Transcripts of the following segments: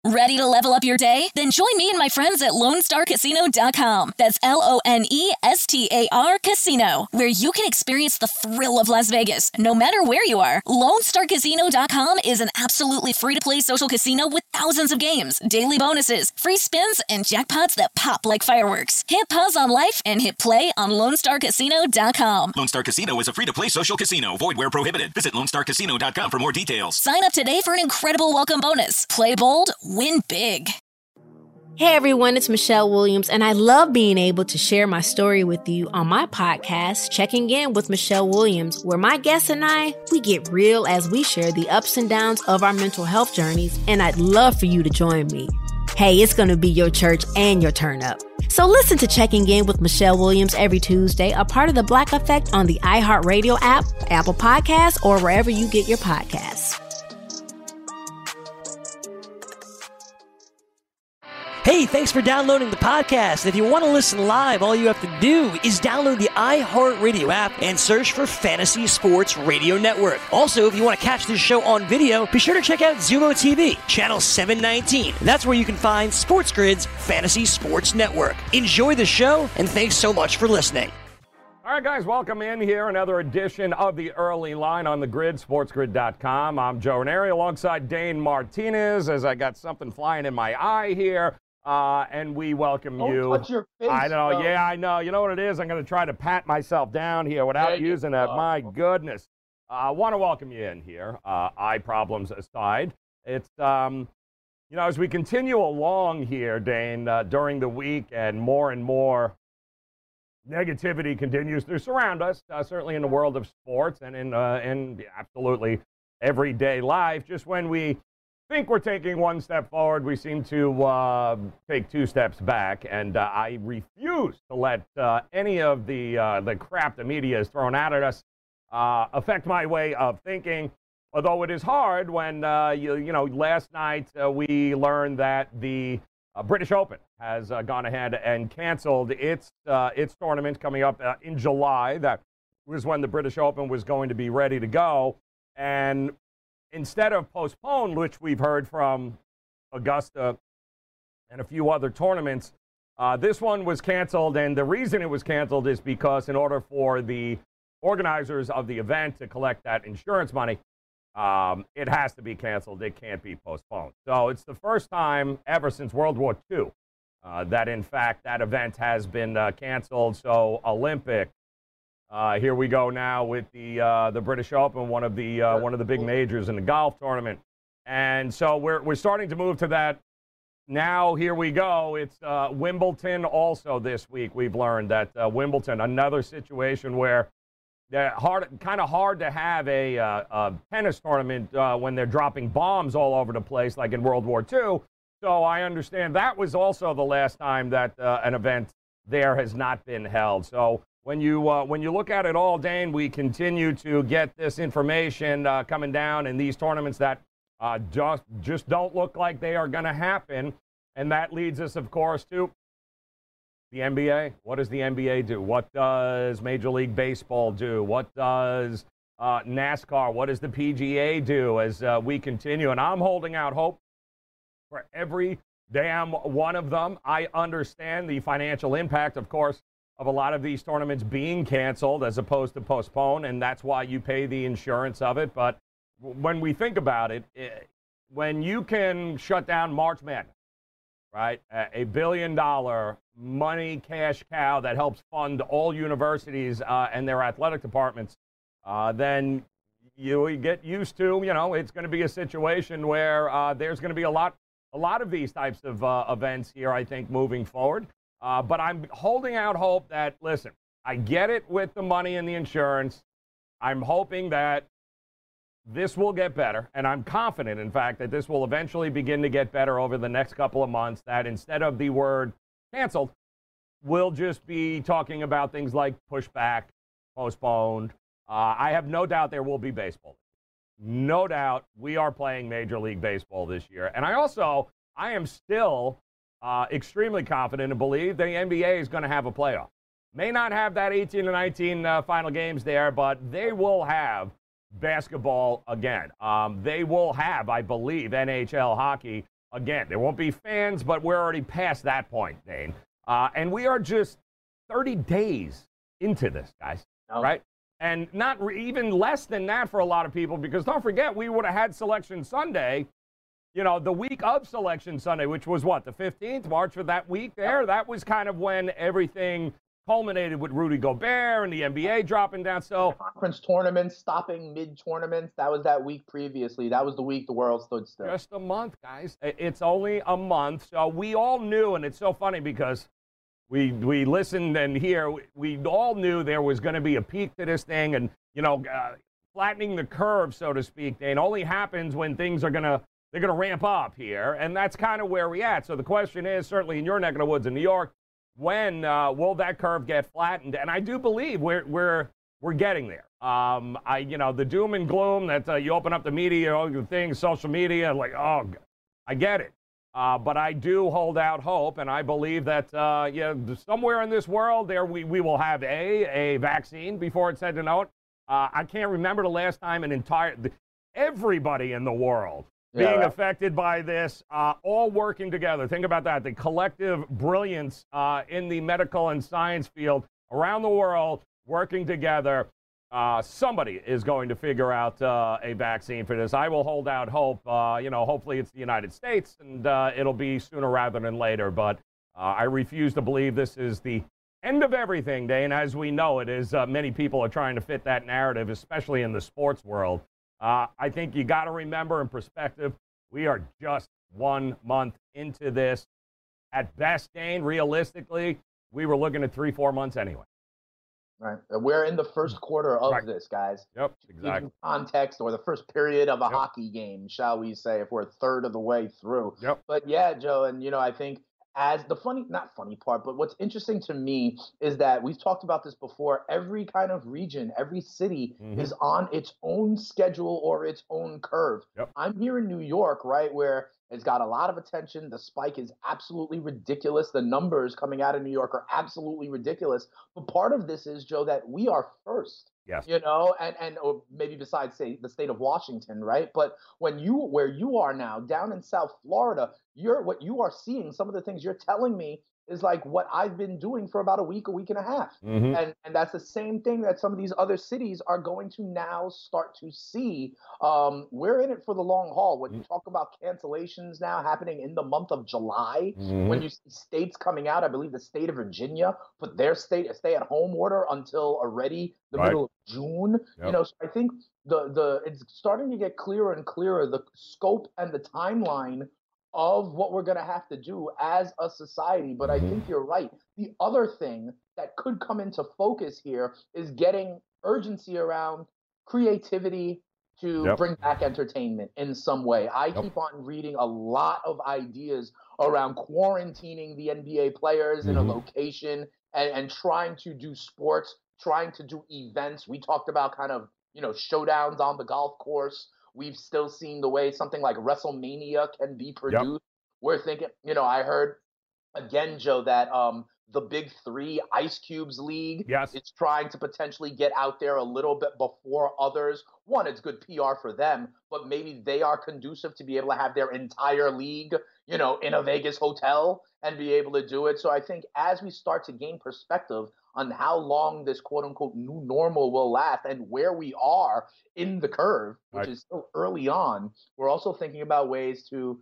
Ready to level up your day? Then join me and my friends at LoneStarCasino.com. That's LoneStar Casino, where you can experience the thrill of Las Vegas, no matter where you are. LoneStarCasino.com is an absolutely free-to-play social casino with thousands of games, daily bonuses, free spins, and jackpots that pop like fireworks. Hit pause on life and hit play on LoneStarCasino.com. Lone Star Casino is a free-to-play social casino. Void where prohibited. Visit LoneStarCasino.com for more details. Sign up today for an incredible welcome bonus. Play bold, win big. Hey everyone, it's Michelle Williams, and I love being able to share my story with you on my podcast, Checking In with Michelle Williams, where my guests and we get real as we share the ups and downs of our mental health journeys, and I'd love for you to join me. Hey, it's going to be your church and your turn up. So listen to Checking In with Michelle Williams every Tuesday, a part of the Black Effect on the iHeartRadio app, Apple Podcasts, or wherever you get your podcasts. Hey, thanks for downloading the podcast. If you want to listen live, all you have to do is download the iHeartRadio app and search for Fantasy Sports Radio Network. Also, if you want to catch this show on video, be sure to check out Zumo TV, channel 719. That's where you can find Sports Grid's Fantasy Sports Network. Enjoy the show, and thanks so much for listening. All right, guys, welcome in here. Another edition of the Early Line on the Grid, sportsgrid.com. I'm Joe Ranieri alongside Dane Martinez as I got something flying in my eye here. And we welcome you. Don't touch your face, I know, bro. yeah, I know. You know what it is? I'm going to try to pat myself down here without using that. My goodness. I want to welcome you in here, eye problems aside. It's, as we continue along here, Dane, during the week and more negativity continues to surround us, certainly in the world of sports and in absolutely everyday life. Just when we think we're taking one step forward, we seem to take two steps back, and I refuse to let any of the crap the media is throwing out at us affect my way of thinking. Although it is hard when last night we learned that the British Open has gone ahead and canceled its tournament coming up in July. That was when the British Open was going to be ready to go, and instead of postponed, which we've heard from Augusta and a few other tournaments, this one was canceled. And the reason it was canceled is because in order for the organizers of the event to collect that insurance money, it has to be canceled. It can't be postponed. So it's the first time ever since World War II that, in fact, that event has been canceled. So Olympic. Here we go now with the British Open, one of the big majors in the golf tournament, and so we're starting to move to that. Now here we go. It's Wimbledon also this week. We've learned that Wimbledon, another situation where kind of hard to have a tennis tournament when they're dropping bombs all over the place like in World War II. So I understand that was also the last time that an event there has not been held. So when you look at it all, Dane, we continue to get this information coming down in these tournaments that just don't look like they are going to happen. And that leads us, of course, to the NBA. What does the NBA do? What does Major League Baseball do? What does NASCAR? What does the PGA do as we continue? And I'm holding out hope for every damn one of them. I understand the financial impact, of course, of a lot of these tournaments being canceled as opposed to postponed, and that's why you pay the insurance of it. But when we think about it, when you can shut down March Madness, right, a $1 billion money cash cow that helps fund all universities and their athletic departments, then you get used to, it's going to be a situation where there's going to be a lot of these types of events here, I think, moving forward. But I'm holding out hope that, listen, I get it with the money and the insurance. I'm hoping that this will get better, and I'm confident, in fact, that this will eventually begin to get better over the next couple of months, that instead of the word canceled, we'll just be talking about things like pushback, postponed. I have no doubt there will be baseball. No doubt we are playing Major League Baseball this year. And I am still extremely confident and believe the NBA is going to have a playoff. May not have that 18 to 19 final games there, but they will have basketball again. They will have, I believe, NHL hockey again, there won't be fans, but we're already past that point, Dane. And we are just 30 days into this, guys, right? And not even less than that for a lot of people, because don't forget, we would have had Selection Sunday, you know, the week of Selection Sunday, which was what, the 15th, March of that week there? That was kind of when everything culminated with Rudy Gobert and the NBA dropping down. So conference tournaments stopping mid-tournaments. That was that week previously. That was the week the world stood still. Just a month, guys. It's only a month. So we all knew, and it's so funny because we listened and here, we all knew there was going to be a peak to this thing, and, you know, flattening the curve, so to speak, Dane, only happens when things are going to ramp up here, and that's kind of where we're at. So the question is, certainly in your neck of the woods in New York, when will that curve get flattened? And I do believe we're getting there. You know, the doom and gloom that you open up the media, all your things, social media, like, oh, I get it. But I do hold out hope, and I believe that somewhere in this world there we will have a vaccine before it's said to know it. I can't remember the last time everybody in the world being affected by this, all working together. Think about that. The collective brilliance in the medical and science field around the world working together. Somebody is going to figure out a vaccine for this. I will hold out hope. Hopefully it's the United States, and it'll be sooner rather than later. But I refuse to believe this is the end of everything, Dane. As we know it is, many people are trying to fit that narrative, especially in the sports world. I think you got to remember in perspective, we are just 1 month into this. At best, Dane, realistically, we were looking at 3-4 months anyway. Right. We're in the first quarter of this, guys. Yep, exactly. In context, or the first period of a hockey game, shall we say, if we're a third of the way through. Yep. But yeah, Joe, and, you know, I think as the not funny part, but what's interesting to me is that we've talked about this before. Every kind of region, every city is on its own schedule or its own curve. Yep. I'm here in New York, right, where it's got a lot of attention. The spike is absolutely ridiculous. The numbers coming out of New York are absolutely ridiculous. But part of this is, Joe, that we are first. Yes. You know, and or maybe besides, say, the state of Washington, right? But where you are now, down in South Florida, what you are seeing, some of the things you're telling me is like what I've been doing for about a week and a half. And that's the same thing that some of these other cities are going to now start to see. We're in it for the long haul. When you talk about cancellations now happening in the month of July, when you see states coming out, I believe the state of Virginia put their stay-at-home order until already the middle of June. Yep. You know, so I think it's starting to get clearer and clearer, the scope and the timeline of what we're going to have to do as a society. But I think you're right. The other thing that could come into focus here is getting urgency around creativity to bring back entertainment in some way. I keep on reading a lot of ideas around quarantining the NBA players in a location and trying to do sports, trying to do events. We talked about kind of, you know, showdowns on the golf course. We've still seen the way something like WrestleMania can be produced. We're thinking, you know, I heard again, Joe, that the Big Three Ice Cube's league is trying to potentially get out there a little bit before others. One, it's good PR for them, but maybe they are conducive to be able to have their entire league, you know, in a Vegas hotel and be able to do it. So I think as we start to gain perspective on how long this quote unquote new normal will last and where we are in the curve, which is still early on, we're also thinking about ways to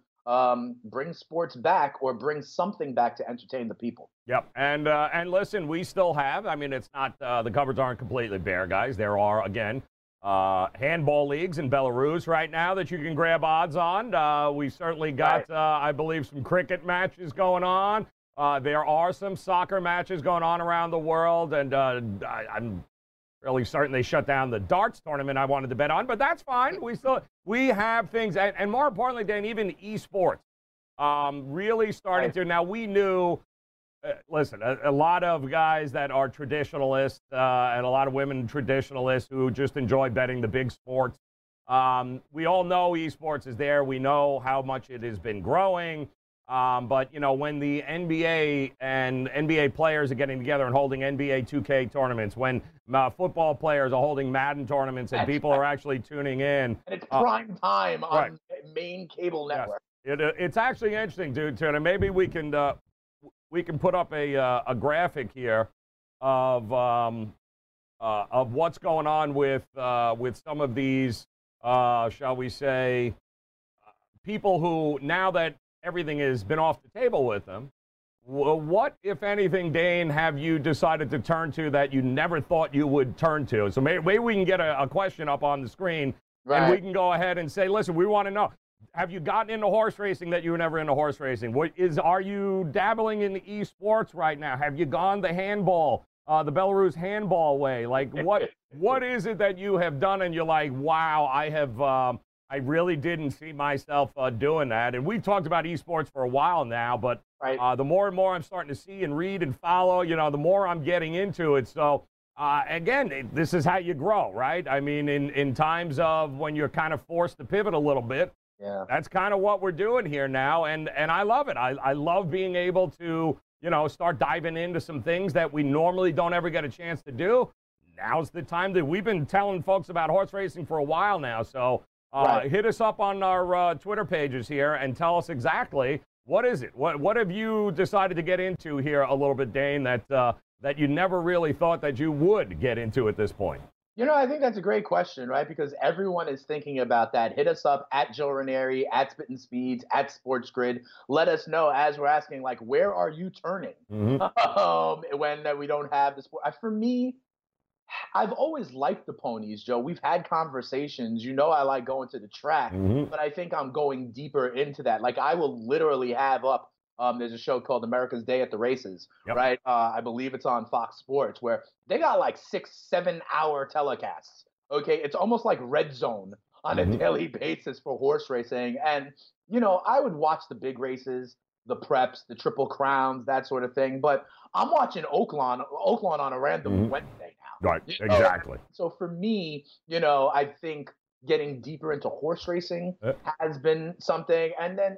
bring sports back or bring something back to entertain the people. Yep. And listen, we still have, I mean, it's not, the cupboards aren't completely bare, guys. There are, again, handball leagues in Belarus right now that you can grab odds on. We certainly got, I believe, some cricket matches going on. There are some soccer matches going on around the world, and I'm really certain they shut down the darts tournament I wanted to bet on, but that's fine. We have things, and more importantly, Dan, even esports really starting to. Now, we knew, listen, a lot of guys that are traditionalists and a lot of women traditionalists who just enjoy betting the big sports. We all know esports is there. We know how much it has been growing. But, you know, when the NBA and NBA players are getting together and holding NBA 2K tournaments, when football players are holding Madden tournaments and people are actually tuning in. And it's prime time on main cable network. It's actually interesting, dude. Tuna. Maybe we can put up a graphic here of what's going on with some of these, shall we say, people who, now that everything has been off the table with them, what, if anything, Dane, have you decided to turn to that you never thought you would turn to? So maybe we can get a question up on the screen, and we can go ahead and say, listen, we want to know, have you gotten into horse racing that you were never into horse racing? Are you dabbling in the esports right now? Have you gone the handball, the Belarus handball way? Like, what is it that you have done and you're like, wow, I really didn't see myself doing that? And we've talked about esports for a while now, but the more and more I'm starting to see and read and follow, the more I'm getting into it. So, again, this is how you grow, right? I mean, in times of when you're kind of forced to pivot a little bit, that's kind of what we're doing here now, and I love it. I love being able to, start diving into some things that we normally don't ever get a chance to do. Now's the time that we've been telling folks about horse racing for a while now, so hit us up on our Twitter pages here and tell us exactly what is it. What have you decided to get into here a little bit, Dane, that you never really thought that you would get into at this point? I think that's a great question, right? Because everyone is thinking about that. Hit us up at Joe Ranieri, at Spittin' Speeds, at Sports Grid. Let us know as we're asking, like, where are you turning when we don't have the sport? For me, I've always liked the ponies, Joe. We've had conversations. I like going to the track, but I think I'm going deeper into that. Like, I will literally have up, there's a show called America's Day at the Races, right? I believe it's on Fox Sports, where they got like 6-7 hour telecasts. Okay, it's almost like Red Zone on a daily basis for horse racing. And, I would watch the big races, the preps, the Triple Crowns, that sort of thing. But I'm watching Oaklawn on a random Wednesday now. Right, exactly. So for me, I think getting deeper into horse racing has been something. And then,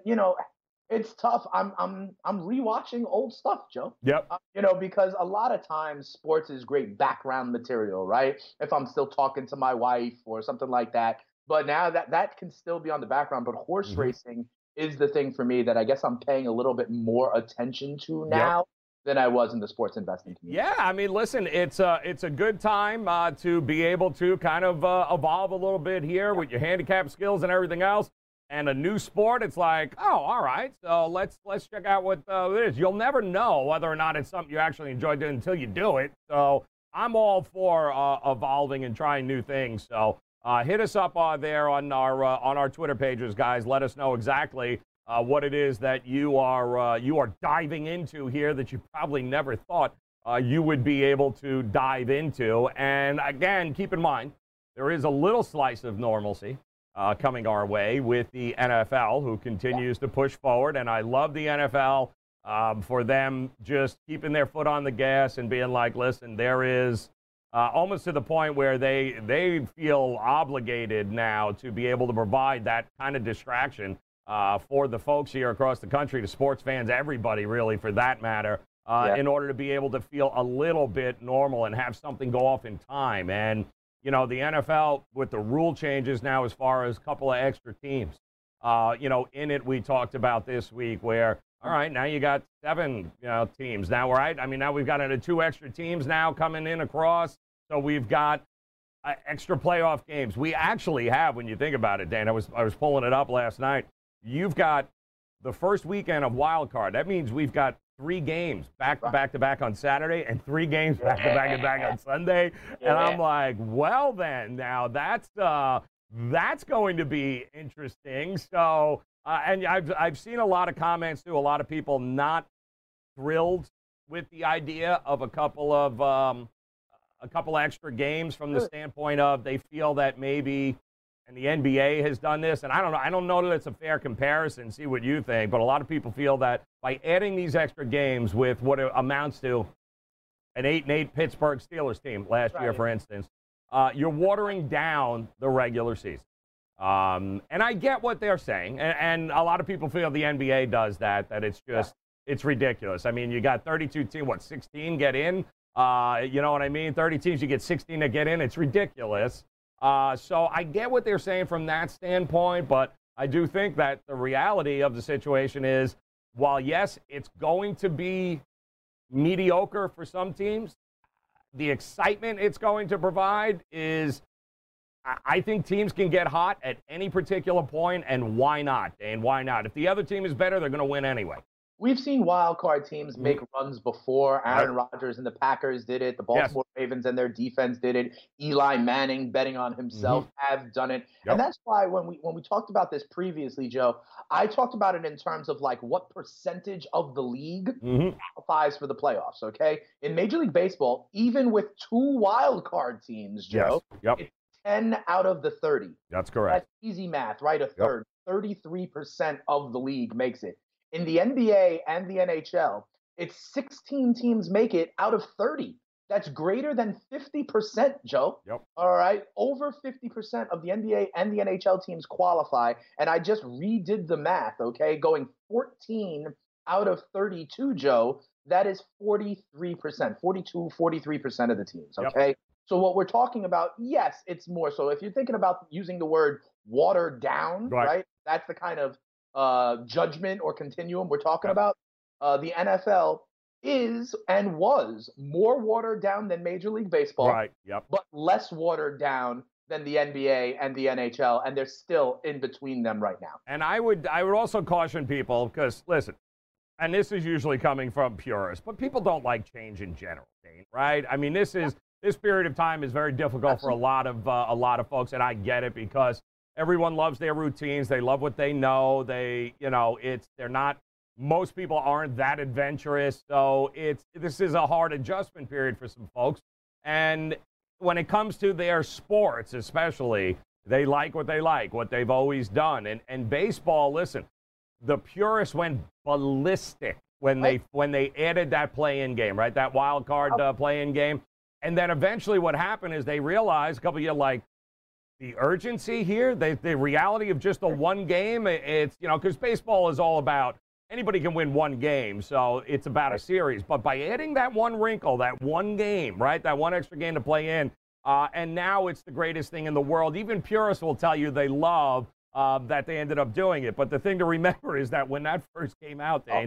it's tough. I'm rewatching old stuff, Joe. Yep. Because a lot of times sports is great background material, right? If I'm still talking to my wife or something like that. But now that can still be on the background. But horse racing is the thing for me that I guess I'm paying a little bit more attention to now than I was in the sports investing community. Yeah, I mean, listen, it's a good time to be able to kind of evolve a little bit here with your handicap skills and everything else. And a new sport, it's like, oh, all right, so let's check out what it is. You'll never know whether or not it's something you actually enjoy doing until you do it. So I'm all for evolving and trying new things. So hit us up there on our Twitter pages, guys. Let us know exactly what it is that you are diving into here that you probably never thought you would be able to dive into. And again, keep in mind, there is a little slice of normalcy coming our way with the NFL, who continues to push forward. And I love the NFL for them just keeping their foot on the gas and being like, listen, there is almost to the point where they feel obligated now to be able to provide that kind of distraction for the folks here across the country, to sports fans, everybody really for that matter, in order to be able to feel a little bit normal and have something go off in time. And the NFL, with the rule changes now as far as a couple of extra teams, in it we talked about this week where, all right, now you got 7 teams now, right? I mean, now we've got 2 extra teams now coming in across. So we've got extra playoff games. We actually have, when you think about it, Dan, I was pulling it up last night. You've got the first weekend of wild card. That means we've got 3 games back to back on Saturday and 3 games back to back on Sunday. And I'm like, well then, now that's going to be interesting. So, and I've seen a lot of comments too. A lot of people not thrilled with the idea of a couple extra games from the standpoint of they feel that maybe. And the NBA has done this, and I don't know that it's a fair comparison, see what you think, but a lot of people feel that by adding these extra games with what it amounts to an 8-8 Pittsburgh Steelers team last year, for instance, you're watering down the regular season. And I get what they're saying, and a lot of people feel the NBA does that it's just, it's ridiculous. I mean, you got 32 teams, 16 get in? You know what I mean? 30 teams, you get 16 to get in. It's ridiculous. So I get what they're saying from that standpoint, but I do think that the reality of the situation is, while, yes, it's going to be mediocre for some teams, the excitement it's going to provide is, I think teams can get hot at any particular point, and why not? And why not? If the other team is better, they're going to win anyway. We've seen wild card teams make runs before. Aaron Rodgers and the Packers did it. The Baltimore Ravens and their defense did it. Eli Manning, betting on himself, have done it. And that's why when we talked about this previously, Joe, I talked about it in terms of like what percentage of the league qualifies for the playoffs, okay? In Major League Baseball, even with 2 wild card teams, Joe, it's 10 out of the 30. That's correct. That's easy math, right? A third. 33% of the league makes it. In the NBA and the NHL, it's 16 teams make it out of 30. That's greater than 50%, Joe. All right. Over 50% of the NBA and the NHL teams qualify. And I just redid the math, okay? Going 14 out of 32, Joe, that is 43%, 43% of the teams, okay? So what we're talking about, yes, it's more. So if you're thinking about using the word watered down, right? That's the kind of judgment or continuum we're talking about. The NFL is and was more watered down than Major League Baseball, but less watered down than the NBA and the NHL, and they're still in between them right now. And I would also caution people, because listen, and this is usually coming from purists, but people don't like change in general, Dane, right? I mean, this period of time is very difficult for a lot of folks, and I get it, because everyone loves their routines. They love what they know. Most people aren't that adventurous. So this is a hard adjustment period for some folks. And when it comes to their sports, especially, they like what they've always done. And baseball, listen, the purists went ballistic when they added that play-in game, right? That wild card play-in game. And then eventually what happened is they realized a couple of years, like, the urgency here, the reality of just the one game, it's, because baseball is all about anybody can win one game, so it's about a series. But by adding that one wrinkle, that one game, right, that one extra game to play in, and now it's the greatest thing in the world. Even purists will tell you they love that they ended up doing it. But the thing to remember is that when that first came out, Dane,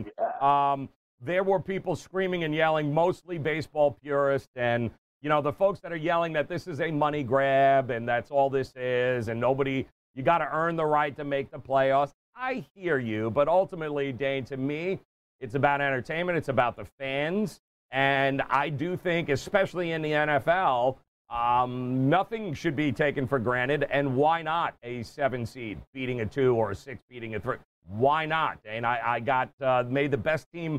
there were people screaming and yelling, mostly baseball purists, and the folks that are yelling that this is a money grab and that's all this is, and you got to earn the right to make the playoffs. I hear you, but ultimately, Dane, to me, it's about entertainment. It's about the fans. And I do think, especially in the NFL, nothing should be taken for granted. And why not a 7 seed beating a 2 or a 6 beating a 3? Why not? And I got made the best team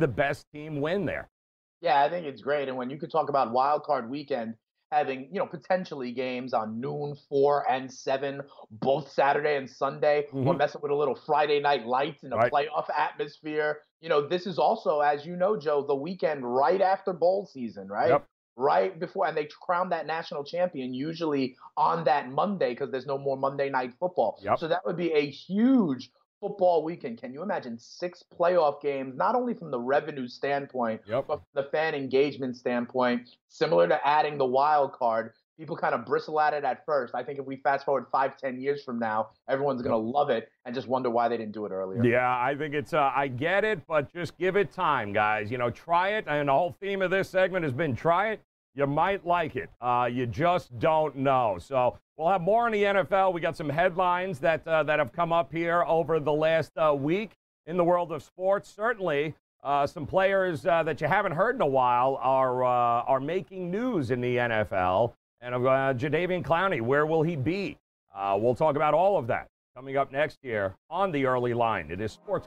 win there. Yeah, I think it's great. And when you could talk about wild card weekend, having, potentially games on noon, 4 and 7, both Saturday and Sunday, or messing with a little Friday night lights in a playoff atmosphere. This is also, as you know, Joe, the weekend right after bowl season, right? Right before, and they crown that national champion usually on that Monday because there's no more Monday night football. So that would be a huge football weekend. Can you imagine 6 playoff games, not only from the revenue standpoint, but from the fan engagement standpoint, similar to adding the wild card? People kind of bristle at it at first. I think if we fast forward 5-10 years from now, everyone's going to love it and just wonder why they didn't do it earlier. Yeah, I think it's, I get it, but just give it time, guys. Try it. And the whole theme of this segment has been try it. You might like it. You just don't know. So we'll have more on the NFL. We got some headlines that have come up here over the last week in the world of sports. Certainly, some players that you haven't heard in a while are making news in the NFL. And Jadeveon Clowney, where will he be? We'll talk about all of that coming up next year on The Early Line. It is Sports.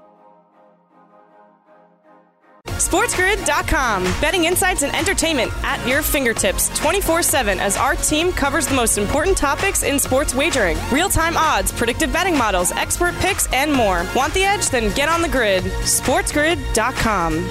SportsGrid.com. Betting insights and entertainment at your fingertips 24/7 as our team covers the most important topics in sports wagering. Real-time odds, predictive betting models, expert picks, and more. Want the edge? Then get on the grid. SportsGrid.com.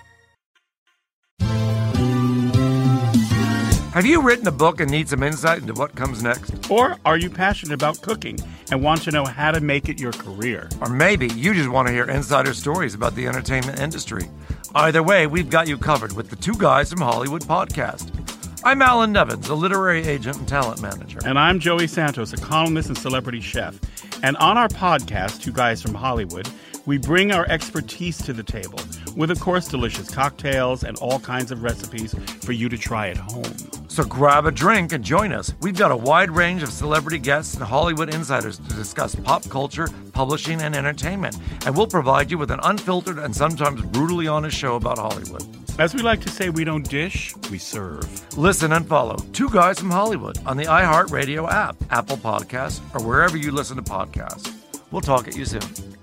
Have you written a book and need some insight into what comes next? Or are you passionate about cooking and want to know how to make it your career? Or maybe you just want to hear insider stories about the entertainment industry. Either way, we've got you covered with the Two Guys from Hollywood podcast. I'm Alan Nevins, a literary agent and talent manager. And I'm Joey Santos, a columnist and celebrity chef. And on our podcast, Two Guys from Hollywood, we bring our expertise to the table with, of course, delicious cocktails and all kinds of recipes for you to try at home. So grab a drink and join us. We've got a wide range of celebrity guests and Hollywood insiders to discuss pop culture, publishing, and entertainment. And we'll provide you with an unfiltered and sometimes brutally honest show about Hollywood. As we like to say, we don't dish, we serve. Listen and follow Two Guys from Hollywood on the iHeartRadio app, Apple Podcasts, or wherever you listen to podcasts. We'll talk at you soon.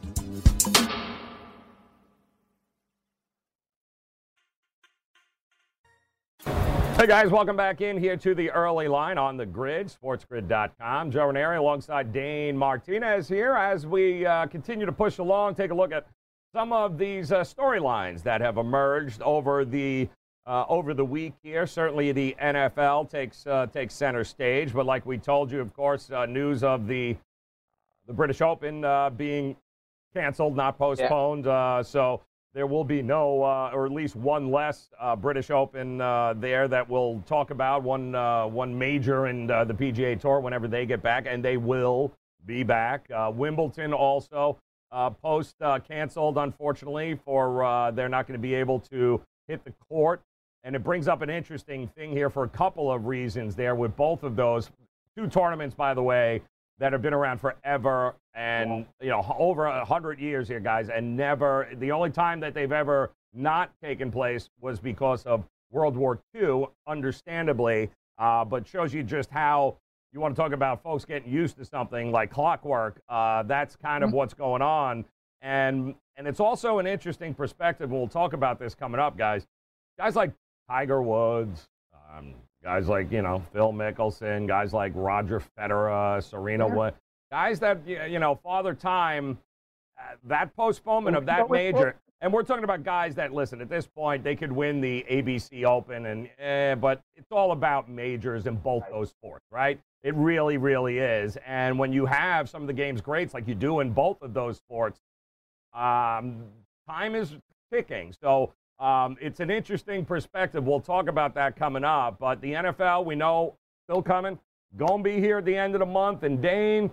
Hey guys, welcome back in here to the early line on the grid, sportsgrid.com. Joe Ranieri alongside Dane Martinez here as we continue to push along, take a look at some of these storylines that have emerged over the week here. Certainly the NFL takes center stage, but like we told you, of course, news of the British Open being canceled, not postponed. So there will be no, or at least one less British Open there that we'll talk about. One major in the PGA Tour whenever they get back, and they will be back. Wimbledon also canceled, unfortunately, for they're not going to be able to hit the court. And it brings up an interesting thing here for a couple of reasons there with both of those. Two tournaments, by the way, that have been around forever and, over 100 years here, guys, and never, the only time that they've ever not taken place was because of World War II, understandably, but shows you just how you want to talk about folks getting used to something like clockwork. That's kind of what's going on. And it's also an interesting perspective. We'll talk about this coming up, guys. Guys like Tiger Woods, guys like, Phil Mickelson, guys like Roger Federer, Serena Williams, guys that, Father Time, that postponement of that major. And we're talking about guys that, listen, at this point, they could win the ABC Open, but it's all about majors in both those sports, right? It really, really is. And when you have some of the game's greats like you do in both of those sports, time is ticking. So it's an interesting perspective. We'll talk about that coming up. But the NFL, we know, still coming. Going to be here at the end of the month. And Dane,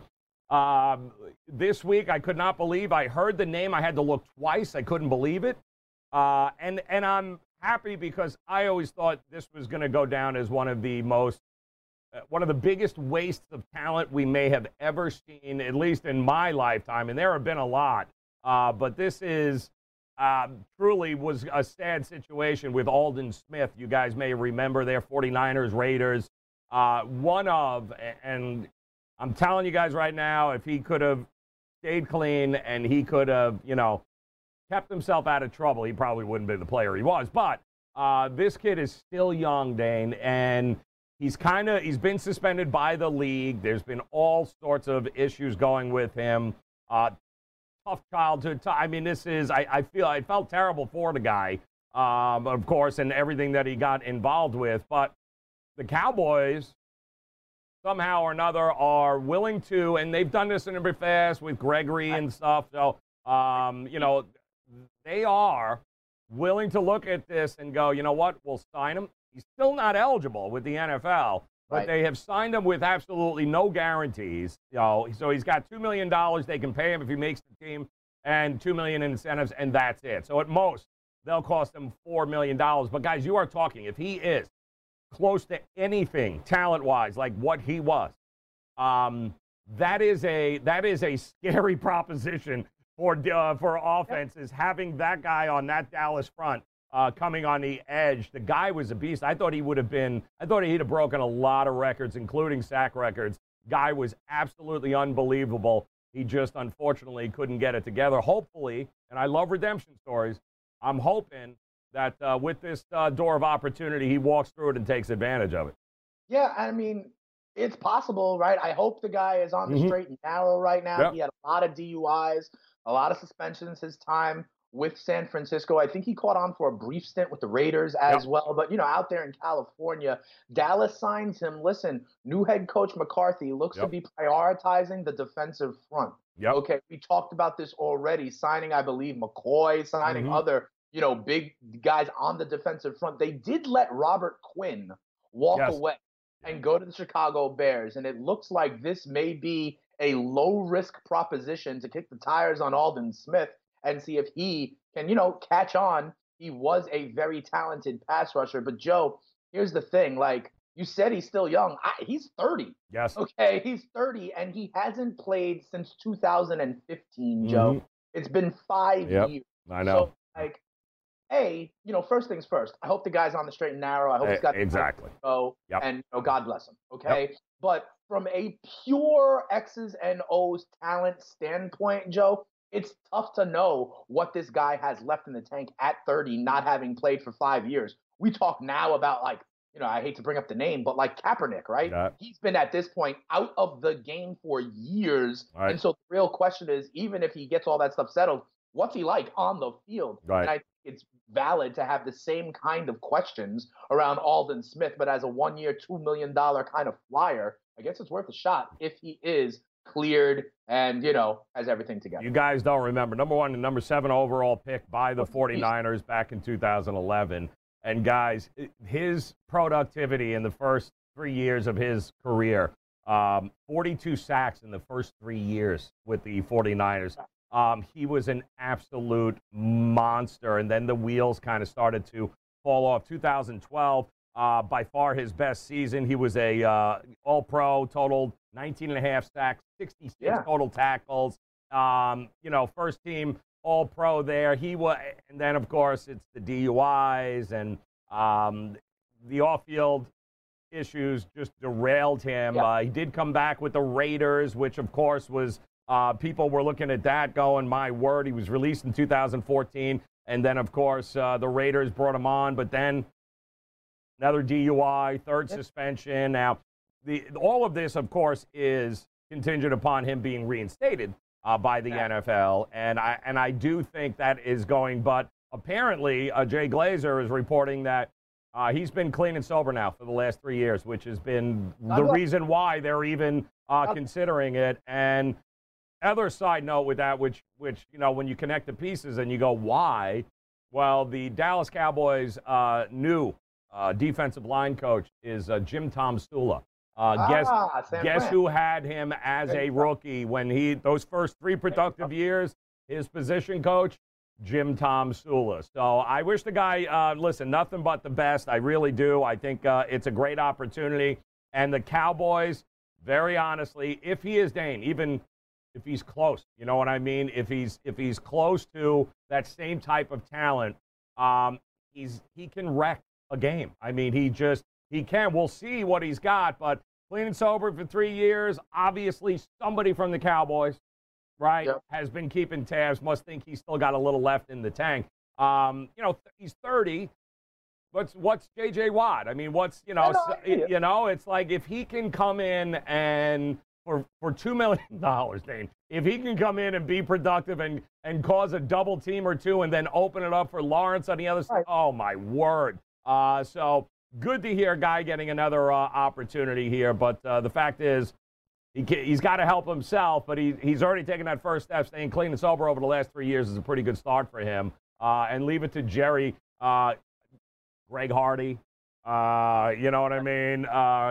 this week, I could not believe. I heard the name. I had to look twice. I couldn't believe it. And I'm happy because I always thought this was going to go down as one of the biggest wastes of talent we may have ever seen, at least in my lifetime. And there have been a lot. But this is truly was a sad situation with Aldon Smith. You guys may remember their 49ers Raiders. And I'm telling you guys right now, if he could have stayed clean and he could have, kept himself out of trouble, he probably wouldn't be the player he was. But this kid is still young, Dane, and he's been suspended by the league. There's been all sorts of issues going with him. Tough childhood. I mean, I felt terrible for the guy, of course, and everything that he got involved with. But the Cowboys, somehow or another, are willing to, and they've done this in the past with Gregory and stuff. So, they are willing to look at this and go, you know what, we'll sign him. He's still not eligible with the NFL. But they have signed him with absolutely no guarantees. So he's got $2 million they can pay him if he makes the team, and $2 million in incentives, and that's it. So at most, they'll cost him $4 million. But guys, you are talking, if he is close to anything talent-wise like what he was, that is a scary proposition for offenses, having that guy on that Dallas front. Coming on the edge. The guy was a beast. I thought he'd have broken a lot of records, including sack records. Guy was absolutely unbelievable. He just, unfortunately, couldn't get it together. Hopefully, and I love redemption stories, I'm hoping that with this door of opportunity, he walks through it and takes advantage of it. Yeah, I mean, it's possible, right? I hope the guy is on the straight and narrow right now. Yep. He had a lot of DUIs, a lot of suspensions his time with San Francisco. I think he caught on for a brief stint with the Raiders as well. But, out there in California, Dallas signs him. Listen, new head coach McCarthy looks to be prioritizing the defensive front. Yep. Okay, we talked about this already, signing, I believe, McCoy, signing other, big guys on the defensive front. They did let Robert Quinn walk away and go to the Chicago Bears. And it looks like this may be a low-risk proposition to kick the tires on Aldon Smith and see if he can, catch on. He was a very talented pass rusher. But, Joe, here's the thing. Like, you said he's still young. He's 30. Yes. Okay, he's 30, and he hasn't played since 2015, Joe. It's been 5 years. I know. So, like, first things first. I hope the guy's on the straight and narrow. I hope he's got exactly. And God bless him. Okay, but from a pure X's and O's talent standpoint, Joe, it's tough to know what this guy has left in the tank at 30, not having played for 5 years. We talk now about, like, I hate to bring up the name, but like Kaepernick, right? Yeah. He's been at this point out of the game for years. Right. And so the real question is, even if he gets all that stuff settled, what's he like on the field? Right. And I think it's valid to have the same kind of questions around Aldon Smith, but as a 1 year, $2 million kind of flyer, I guess it's worth a shot if he is cleared and, has everything together. You guys don't remember. Number 1 and number 7 overall pick by the 49ers back in 2011. And guys, his productivity in the first 3 years of his career, 42 sacks in the first 3 years with the 49ers. He was an absolute monster. And then the wheels kind of started to fall off. 2012, by far his best season. He was a all-pro, totaled 19.5 sacks, 66 total tackles. First team All-Pro there. He was, and then of course it's the DUIs and the off-field issues just derailed him. He did come back with the Raiders, which of course was people were looking at that going, my word. He was released in 2014, and then of course the Raiders brought him on, but then another DUI, third suspension. Now, all of this, of course, is contingent upon him being reinstated by the NFL, and I do think that is going. But apparently, Jay Glazer is reporting that he's been clean and sober now for the last 3 years, which has been the reason why they're even considering it. And other side note with that, which when you connect the pieces and you go, why? Well, the Dallas Cowboys' new defensive line coach is Jim Tomsula. Guess who had him as a rookie when those first 3 productive years, his position coach, Jim Tomsula. So I wish the guy, listen, nothing but the best. I really do. I think it's a great opportunity. And the Cowboys, very honestly, if he is Dane, even if he's close, you know what I mean? If he's close to that same type of talent, he can wreck a game. I mean, he can. We'll see what he's got, but clean and sober for 3 years. Obviously, somebody from the Cowboys, right, has been keeping tabs. Must think he's still got a little left in the tank. He's 30. What's J.J. Watt? I mean, it's like if he can come in and for $2 million, Dane, if he can come in and be productive and cause a double team or two and then open it up for Lawrence on the other side, oh my word. So good to hear a guy getting another opportunity here, but the fact is he's got to help himself, but he's already taken that first step. Staying clean and sober over the last 3 years is a pretty good start for him. And leave it to Jerry, Greg Hardy. You know what I mean?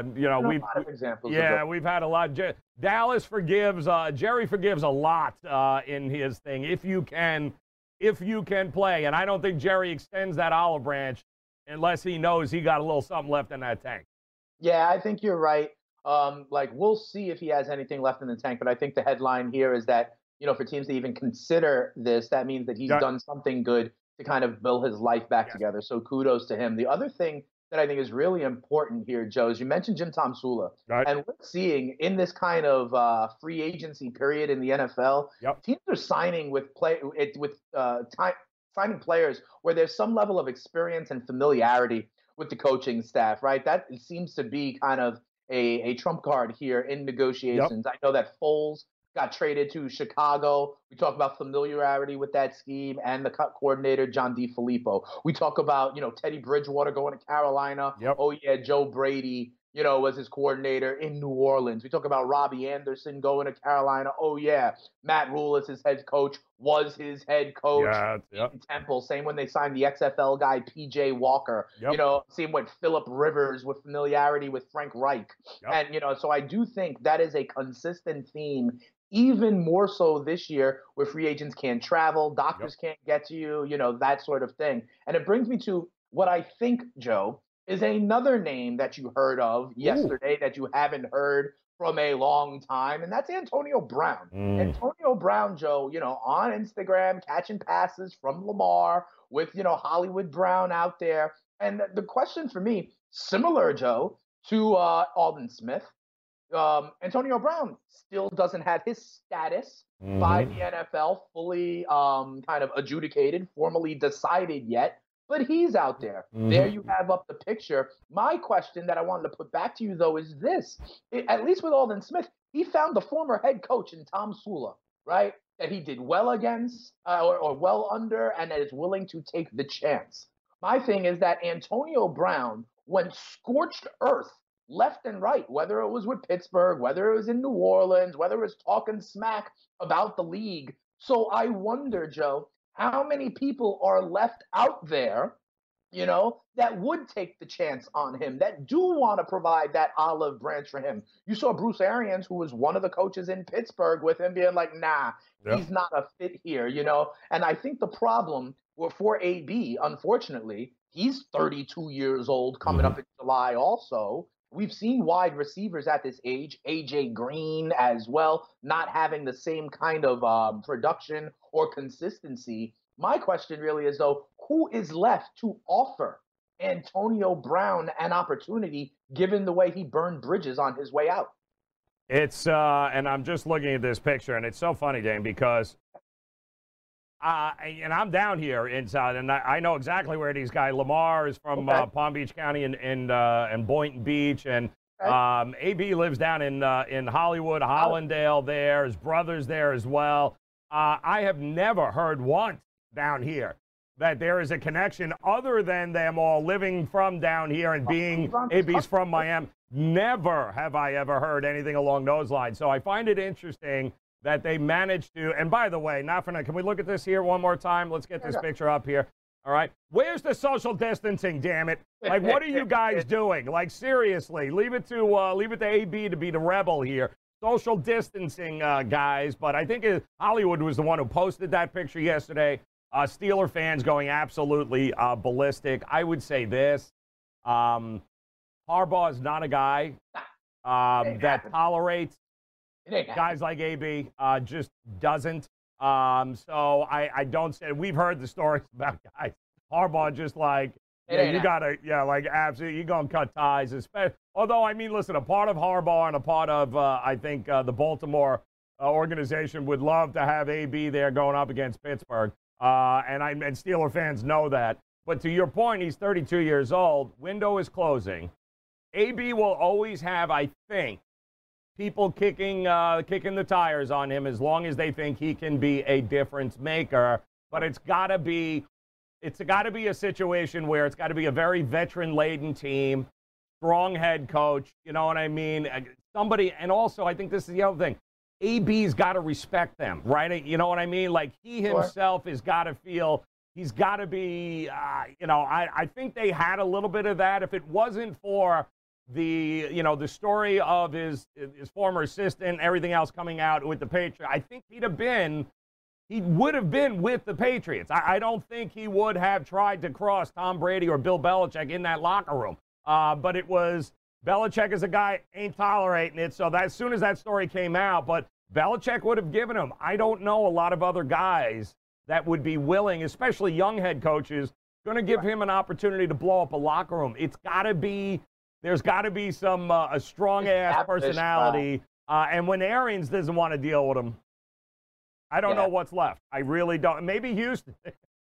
We've had a lot. Dallas forgives, Jerry forgives a lot in his thing if you can play. And I don't think Jerry extends that olive branch unless he knows he got a little something left in that tank. Yeah, I think you're right. We'll see if he has anything left in the tank, but I think the headline here is that, for teams to even consider this, that means that he's done something good to kind of build his life back together. So kudos to him. The other thing that I think is really important here, Joe, is you mentioned Jim Tomsula. Right. And we're seeing in this kind of free agency period in the NFL, teams are signing signing players where there's some level of experience and familiarity with the coaching staff, right? That seems to be kind of a trump card here in negotiations. I know that Foles got traded to Chicago. We talk about familiarity with that scheme and the cut coordinator, John DeFilippo. We talk about, Teddy Bridgewater going to Carolina. Oh, yeah, Joe Brady was his coordinator in New Orleans. We talk about Robbie Anderson going to Carolina. Oh, yeah. Matt Rule is his head coach, was his head coach in Temple. Same when they signed the XFL guy, P.J. Walker. Same with Phillip Rivers with familiarity with Frank Reich. And, so I do think that is a consistent theme, even more so this year where free agents can't travel, doctors can't get to you, that sort of thing. And it brings me to what I think, Joe, is another name that you heard of yesterday that you haven't heard from a long time, and that's Antonio Brown. Antonio Brown, Joe, on Instagram, catching passes from Lamar with, Hollywood Brown out there. And the question for me, similar, Joe, to Aldon Smith, Antonio Brown still doesn't have his status by the NFL fully kind of adjudicated, formally decided yet. But he's out there. There you have up the picture. My question that I wanted to put back to you, though, is this. At least with Aldon Smith, he found the former head coach in Tom Sula, right, that he did well against or well under and that is willing to take the chance. My thing is that Antonio Brown went scorched earth left and right, whether it was with Pittsburgh, whether it was in New Orleans, whether it was talking smack about the league. So I wonder, Joe, how many people are left out there, that would take the chance on him, that do want to provide that olive branch for him? You saw Bruce Arians, who was one of the coaches in Pittsburgh, with him being like, nah, he's not a fit here, And I think the problem for AB, unfortunately, he's 32 years old coming up in July also. We've seen wide receivers at this age, A.J. Green as well, not having the same kind of production or consistency. My question really is, though, who is left to offer Antonio Brown an opportunity given the way he burned bridges on his way out? It's, and I'm just looking at this picture, and it's so funny, Dane, because and I'm down here inside, and I know exactly where these guys. Lamar is from Palm Beach County and Boynton Beach, and AB lives down in Hollywood, Hollandale there. His brother's there as well. I have never heard once down here that there is a connection other than them all living from down here and being AB's from Miami. Never have I ever heard anything along those lines. So I find it interesting that they managed to, and by the way, can we look at this here one more time? Let's get this picture up here. All right. Where's the social distancing, damn it? Like, what are you guys doing? Like, seriously, leave it to AB to be the rebel here. Social distancing, guys. But I think Hollywood was the one who posted that picture yesterday. Steeler fans going absolutely ballistic. I would say this. Harbaugh is not a guy that tolerates guys like AB, just doesn't. So I don't say, we've heard the stories about guys. Harbaugh just like, you gotta, like absolutely, you're gonna cut ties. Although, I mean, listen, a part of Harbaugh and a part of, I think, the Baltimore organization would love to have AB there going up against Pittsburgh. And Steeler fans know that. But to your point, he's 32 years old. Window is closing. AB will always have, I think, people kicking the tires on him as long as they think he can be a difference maker. But it's got to be a situation where it's got to be a very veteran-laden team, strong head coach. You know what I mean? Somebody, and also I think this is the other thing. AB's got to respect them, right? You know what I mean? Like, he himself has got to feel, he's got to be, I think they had a little bit of that. If it wasn't for the story of his former assistant, everything else coming out with the Patriots, I think he would have been with the Patriots. I don't think he would have tried to cross Tom Brady or Bill Belichick in that locker room. But it was, Belichick is a guy, ain't tolerating it. So that as soon as that story came out, but Belichick would have given him, I don't know a lot of other guys that would be willing, especially young head coaches, going to give him an opportunity to blow up a locker room. There's got to be some a strong-ass personality. And when Arians doesn't want to deal with him, I don't know what's left. I really don't. Maybe Houston.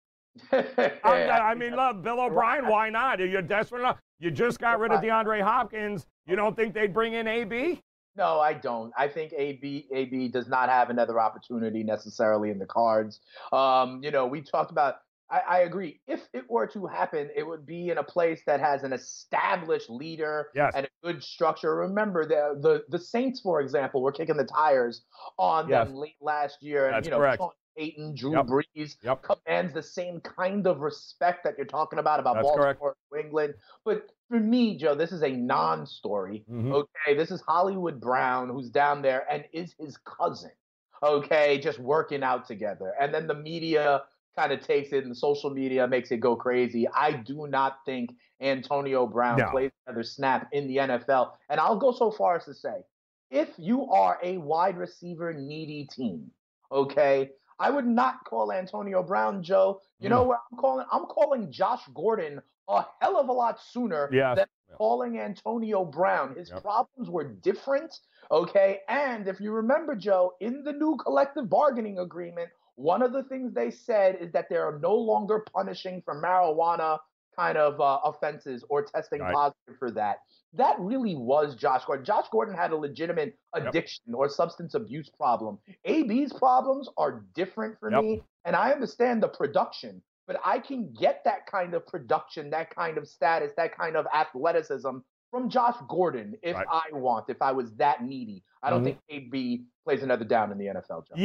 I mean, look, Bill O'Brien, why not? You're desperate enough. You just got rid of DeAndre Hopkins. You don't think they'd bring in AB? No, I don't. I think AB does not have another opportunity necessarily in the cards. We talked about I agree. If it were to happen, it would be in a place that has an established leader and a good structure. Remember, the Saints, for example, were kicking the tires on them late last year. And, That's correct. Sean Payton, Drew Brees commands the same kind of respect that you're talking about That's Baltimore, New England. But for me, Joe, this is a non-story. Okay, this is Hollywood Brown, who's down there and is his cousin. Okay, just working out together. And then the media kind of takes it and social media makes it go crazy. I do not think Antonio Brown plays another snap in the NFL. And I'll go so far as to say, if you are a wide receiver needy team, okay, I would not call Antonio Brown, Joe. You know what I'm calling? I'm calling Josh Gordon a hell of a lot sooner than calling Antonio Brown. His problems were different, okay? And if you remember, Joe, in the new collective bargaining agreement, one of the things they said is that they are no longer punishing for marijuana kind of offenses or testing positive for that. That really was Josh Gordon. Josh Gordon had a legitimate addiction or substance abuse problem. AB's problems are different for me, and I understand the production, but I can get that kind of production, that kind of status, that kind of athleticism from Josh Gordon if I was that needy. I don't think AB plays another down in the NFL, Joe.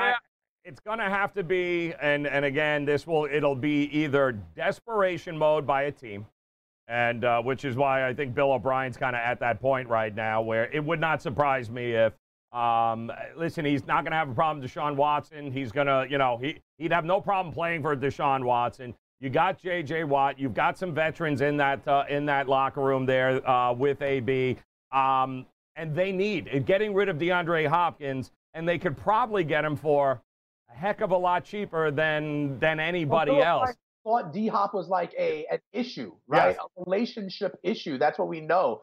It's going to have to be, and again, it'll be either desperation mode by a team, and which is why I think Bill O'Brien's kind of at that point right now where it would not surprise me if, listen, he's not going to have a problem with Deshaun Watson. He's going to, he'd have no problem playing for Deshaun Watson. You got J.J. Watt. You've got some veterans in that locker room there with AB, and they need getting rid of DeAndre Hopkins, and they could probably get him for a heck of a lot cheaper than anybody else. I thought D-Hop was like an issue, right? A relationship issue. That's what we know.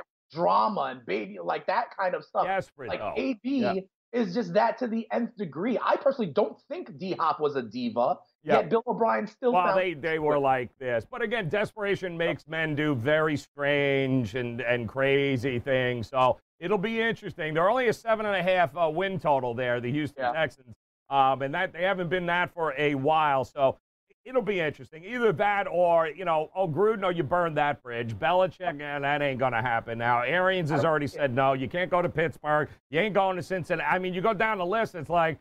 Drama and baby, like that kind of stuff. Like AB is just that to the nth degree. I personally don't think D-Hop was a diva. Yet Bill O'Brien still found they were like this. But again, desperation makes men do very strange and crazy things. So it'll be interesting. They're only a 7.5 win total there, the Houston Texans. And that they haven't been that for a while, so it'll be interesting. Either that or, Gruden, you burned that bridge. Belichick, that ain't going to happen now. Arians has already said no. You can't go to Pittsburgh. You ain't going to Cincinnati. I mean, you go down the list, it's like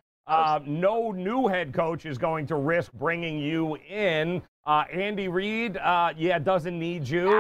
no new head coach is going to risk bringing you in. Andy Reid, doesn't need you.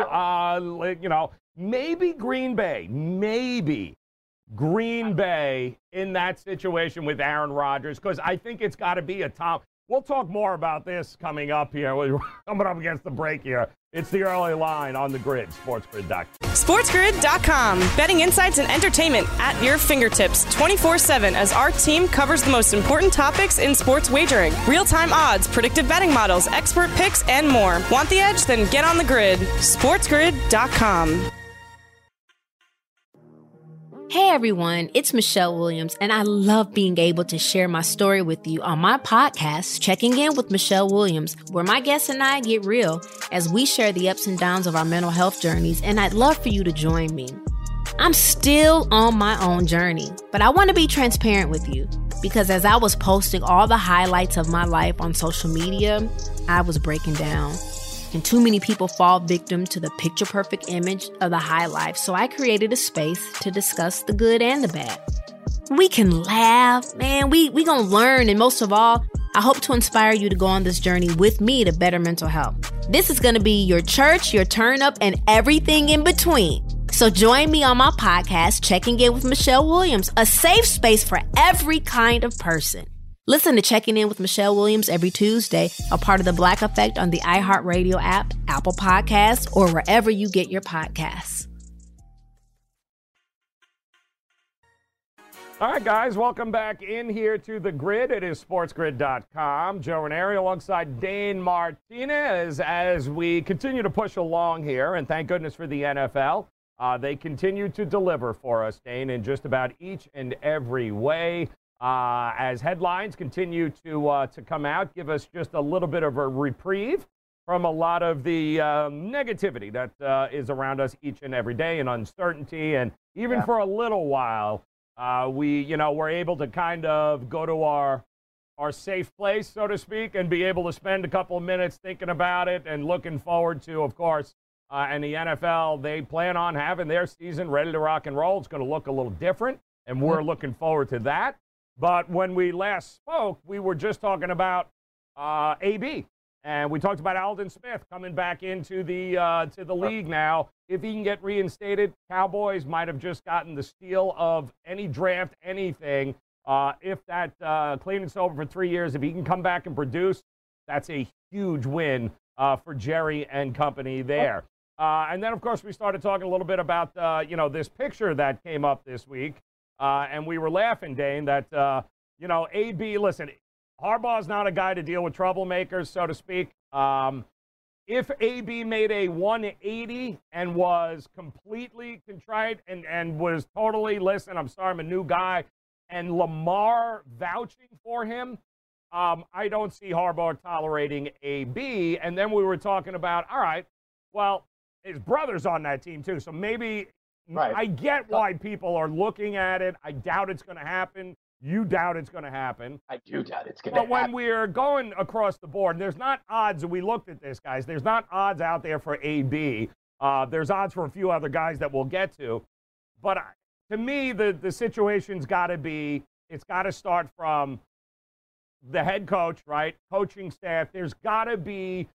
Maybe Green Bay. Maybe Green Bay in that situation with Aaron Rodgers, because I think it's got to be a top. We'll talk more about this coming up here. We're coming up against the break here. It's the early line on the Grid, SportsGrid.com. SportsGrid.com. Betting insights and entertainment at your fingertips 24/7 as our team covers the most important topics in sports wagering. Real-time odds, predictive betting models, expert picks, and more. Want the edge? Then get on the Grid. SportsGrid.com. Hey everyone, it's Michelle Williams, and I love being able to share my story with you on my podcast, Checking In with Michelle Williams, where my guests and I get real as we share the ups and downs of our mental health journeys, and I'd love for you to join me. I'm still on my own journey, but I want to be transparent with you because as I was posting all the highlights of my life on social media, I was breaking down. And too many people fall victim to the picture-perfect image of the high life, so I created a space to discuss the good and the bad. We can laugh, man, we gonna learn, and most of all, I hope to inspire you to go on this journey with me to better mental health. This is gonna be your church, your turn-up, and everything in between. So join me on my podcast, Checking In with Michelle Williams, a safe space for every kind of person. Listen to Checking In with Michelle Williams every Tuesday, a part of the Black Effect on the iHeartRadio app, Apple Podcasts, or wherever you get your podcasts. All right, guys, welcome back in here to the Grid. It is SportsGrid.com. Joe Ranieri alongside Dane Martinez as we continue to push along here, and thank goodness for the NFL. They continue to deliver for us, Dane, in just about each and every way. As headlines continue to come out, give us just a little bit of a reprieve from a lot of the negativity that is around us each and every day and uncertainty. And even for a little while, we're able to kind of go to our our safe place, so to speak, and be able to spend a couple of minutes thinking about it and looking forward to, of course, and the NFL, they plan on having their season ready to rock and roll. It's going to look a little different, and we're looking forward to that. But when we last spoke, we were just talking about AB, and we talked about Aldon Smith coming back into the to the league now. If he can get reinstated, Cowboys might have just gotten the steal of any draft, anything. If that cleaning's over for 3 years, if he can come back and produce, that's a huge win for Jerry and company there. And then, of course, we started talking a little bit about, this picture that came up this week. And we were laughing, Dane, that, AB, listen, Harbaugh's not a guy to deal with troublemakers, so to speak. If AB made a 180 and was completely contrite and was totally, listen, I'm sorry, I'm a new guy, and Lamar vouching for him, I don't see Harbaugh tolerating AB. And then we were talking about, all right, well, his brother's on that team too, so maybe I get why people are looking at it. I doubt it's going to happen. You doubt it's going to happen. I do doubt it's going to happen. But when we're going across the board, there's not odds, and we looked at this, guys, there's not odds out there for AB. There's odds for a few other guys that we'll get to. But to me, the situation's got to be, it's got to start from the head coach, right? Coaching staff. There's got to be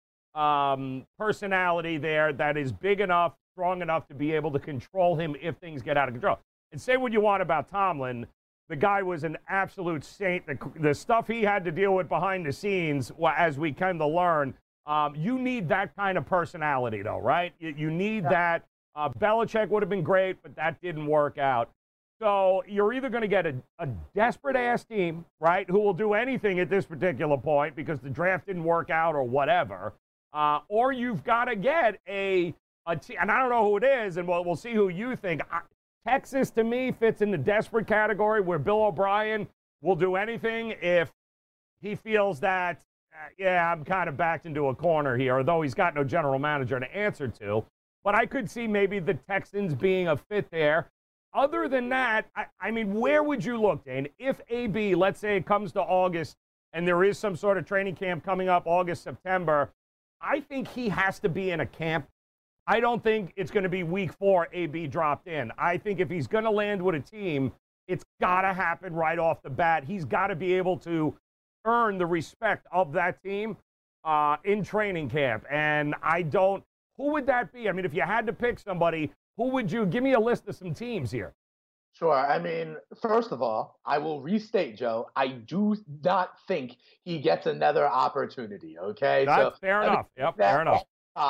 personality there that is big enough, strong enough to be able to control him if things get out of control. And say what you want about Tomlin, the guy was an absolute saint. The stuff he had to deal with behind the scenes, as we kind of learn, you need that kind of personality, though, right? You need that. Belichick would have been great, but that didn't work out. So you're either going to get a desperate-ass team, right, who will do anything at this particular point because the draft didn't work out or whatever, or you've got to get a team, and I don't know who it is, and we'll see who you think. Texas, to me, fits in the desperate category where Bill O'Brien will do anything if he feels that, I'm kind of backed into a corner here, although he's got no general manager to answer to. But I could see maybe the Texans being a fit there. Other than that, I mean, where would you look, Dane? If AB, let's say it comes to August and there is some sort of training camp coming up August, September, I think he has to be in a camp. I don't think it's going to be week 4 AB dropped in. I think if he's going to land with a team, it's got to happen right off the bat. He's got to be able to earn the respect of that team in training camp. And who would that be? I mean, if you had to pick somebody, who would you give me a list of some teams here? Sure. I mean, first of all, I will restate, Joe, I do not think he gets another opportunity, okay? That's fair enough. Yep, fair enough.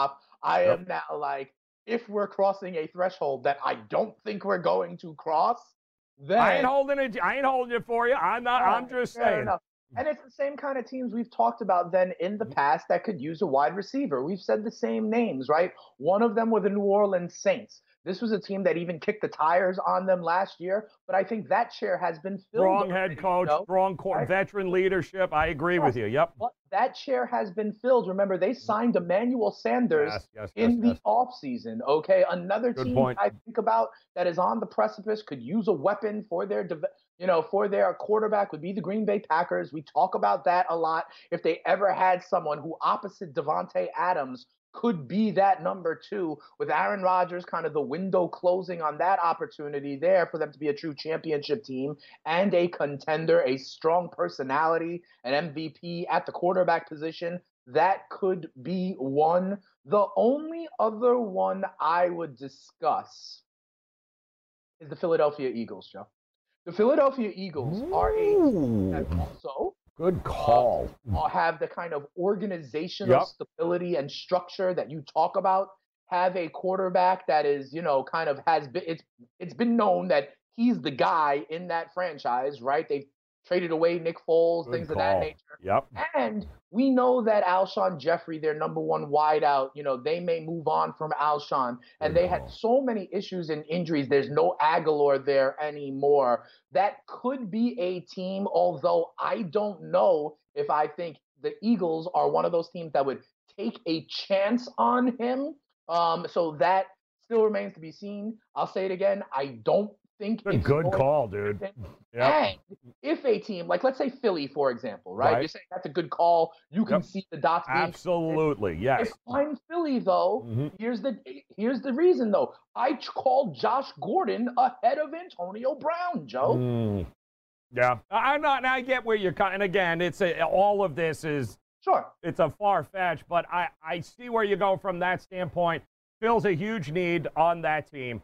I am now like, if we're crossing a threshold that I don't think we're going to cross, then I ain't holding it for you. I'm just saying. Enough. And it's the same kind of teams we've talked about then in the past that could use a wide receiver. We've said the same names, right? One of them were the New Orleans Saints. This was a team that even kicked the tires on them last year, but I think that chair has been filled. Strong head coach, strong veteran leadership. I agree with you. Yep. But that chair has been filled. Remember, they signed Emmanuel Sanders in the offseason. Okay, another team I think about that is on the precipice could use a weapon for their for their quarterback would be the Green Bay Packers. We talk about that a lot. If they ever had someone who opposite Devontae Adams could be that number 2 with Aaron Rodgers, kind of the window closing on that opportunity there for them to be a true championship team and a contender, a strong personality, an MVP at the quarterback position. That could be one. The only other one I would discuss is the Philadelphia Eagles, Joe. The Philadelphia Eagles are a team that also good call. Have the kind of organizational stability and structure that you talk about. Have a quarterback that is, kind of has been. It's been known that he's the guy in that franchise, right? They've traded away Nick Foles, things of that nature. Yep. And we know that Alshon Jeffrey, their number 1 wideout, they may move on from Alshon. And they had so many issues and injuries. There's no Aguilar there anymore. That could be a team, although I don't know if I think the Eagles are one of those teams that would take a chance on him. So that still remains to be seen. I'll say it again. I don't think it's a good call, dude. And if a team, like let's say Philly, for example, right? You're saying that's a good call. You can see the dots being absolutely, yes. If I'm Philly, though, here's the reason, though. I called Josh Gordon ahead of Antonio Brown, Joe. Yeah, I'm not. I get where you're coming. And again, all of this is it's a far fetch, but I see where you go from that standpoint. Phil's a huge need on that team,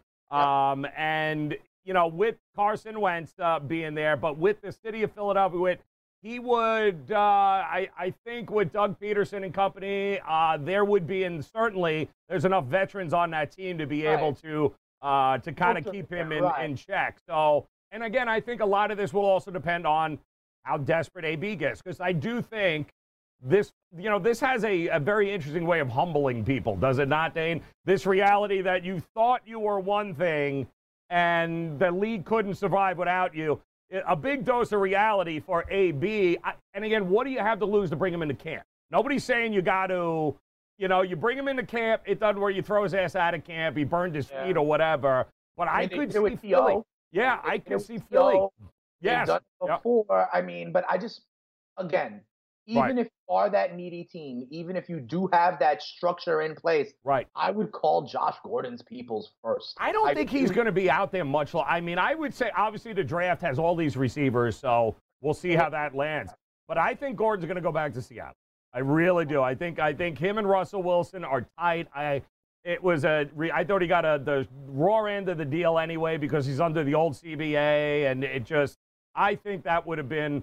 and you know, with Carson Wentz being there, but with the city of Philadelphia, he would, I think, with Doug Peterson and company, there would be, and certainly there's enough veterans on that team to be able to kind of keep him in check. So, and again, I think a lot of this will also depend on how desperate AB gets, because I do think this has a very interesting way of humbling people, does it not, Dane? This reality that you thought you were one thing and the league couldn't survive without you. A big dose of reality for AB. And again, what do you have to lose to bring him into camp? Nobody's saying you got to, you bring him into camp. It doesn't where you throw his ass out of camp. He burned his feet or whatever. But I could see Philly. Yeah, I could see Philly. Yes. Done before. I mean, but I just, again, even if you are that needy team, even if you do have that structure in place, I would call Josh Gordon's peoples first. I don't think he's going to be out there much. I mean, I would say, obviously, the draft has all these receivers, so we'll see how that lands. But I think Gordon's going to go back to Seattle. I really do. I think him and Russell Wilson are tight. I thought he got the raw end of the deal anyway because he's under the old CBA, and I think that would have been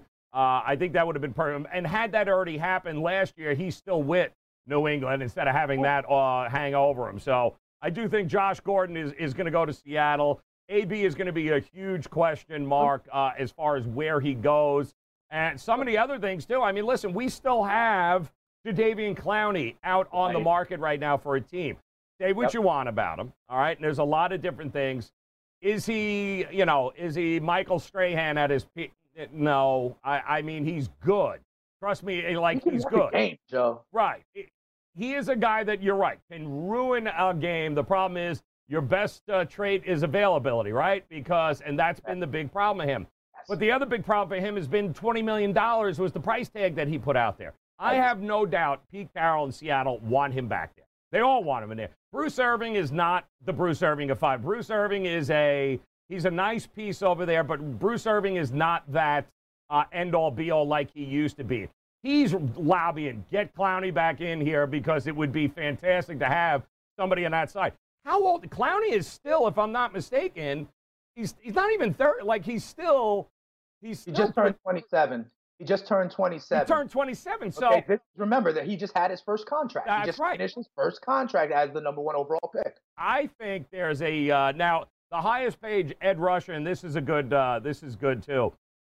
perfect. And had that already happened last year, he's still with New England instead of having that hang over him. So I do think Josh Gordon is going to go to Seattle. AB is going to be a huge question mark as far as where he goes. And some of the other things, too. I mean, listen, we still have Jadeveon Clowney out on the market right now for a team. Say what you want about him, all right? And there's a lot of different things. Is he Michael Strahan at his peak? No, I mean, he's good. Trust me, he's good. Game, Joe. Right. He is a guy that, you're right, can ruin a game. The problem is your best trait is availability, right? And that's been the big problem of him. Yes. But the other big problem for him has been $20 million was the price tag that he put out there. I have no doubt Pete Carroll and Seattle want him back there. They all want him in there. Bruce Irving is not the Bruce Irving of 5. Bruce Irving is he's a nice piece over there, but Bruce Irving is not that end-all, be-all like he used to be. He's lobbying, get Clowney back in here because it would be fantastic to have somebody on that side. How old? Clowney is still, if I'm not mistaken, he's not even 30. Like, he just turned 27. He just turned 27. He turned 27. So remember that he just had his first contract. That's he just right. finished his first contract as the number 1 overall pick. I think there's now the highest paid Ed Rusher, and this is good too.